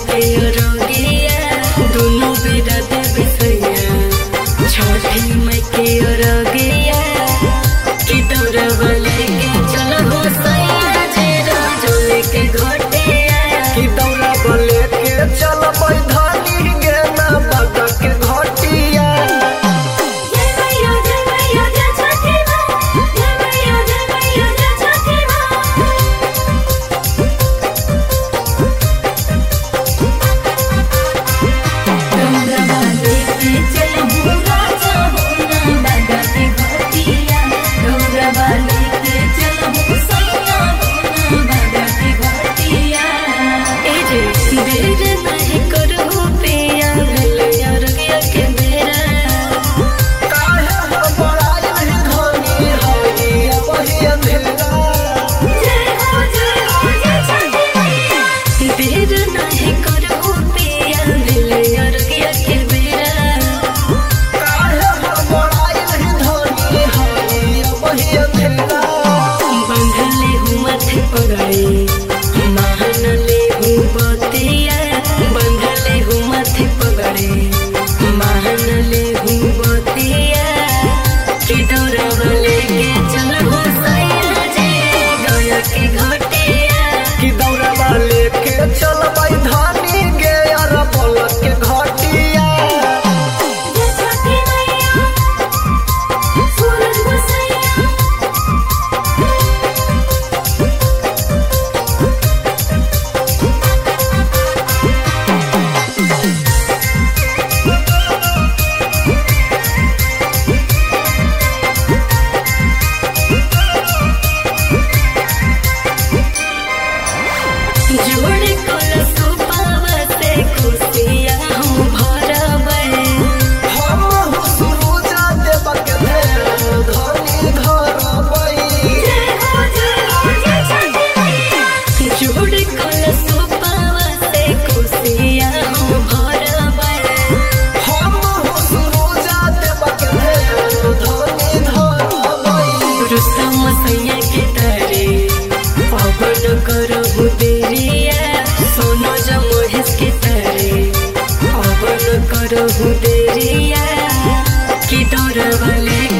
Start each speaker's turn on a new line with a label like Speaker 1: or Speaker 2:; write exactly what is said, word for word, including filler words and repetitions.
Speaker 1: के अरगिया दोनों बेरा देवे सैया छठी माई के अरगिया कि दौरा वाले के चल हो सैया जेरा जोले के घटिया
Speaker 2: कि दौरा वाले के चल बैधानी गे ना बाबा के घटिया
Speaker 1: जय मैया जय मैया जय छठी माँ जय मैया जय मैया जय छठी माँ दौरा वाले के चल हो राजा हो ना बाबा के घटिया दौरा वाले के चल हो सैया हो ना बाबा के घटिया ए जे देर नहीं करो पिया भेले अरगिया के बेरा
Speaker 2: काहे हम बड़ाई नहीं धनी हई वही अंधेरा
Speaker 1: जय हो जय हो जय छठी मैया देर नहीं करो पिया भेले अरगिया के बेरा
Speaker 2: काहे हम बड़ाई नहीं धनी हई वही अंधेरा
Speaker 1: बंधले हूँ माथे पगड़े महानले हूँ बतिया बंधले हूँ माथे पगड़े महानले हूँ बतिया कि दौरा वाले के चल हो सैया जे गया के घटिया
Speaker 2: कि दौरा वाले के चल बैधानी गे यार बोल के घटिया
Speaker 1: जय छठी मैया सूरज गोसैया जोड़े कलसु पावा से खुशिया हम भरबै
Speaker 2: हम हो सुरुजा देव के भेल धनी धरबै
Speaker 1: जय हो जय हो जय छठी मैया जोड़े कलसु पावा से खुशिया हम भरबै
Speaker 2: हम हो सुरुजा देव के भेल धनी धरबै
Speaker 1: रुस्तम सैया के तारे पवन करहु देरिया सोनो जमोहेश के तारे पवन करहु देरिया कि दौरा वाले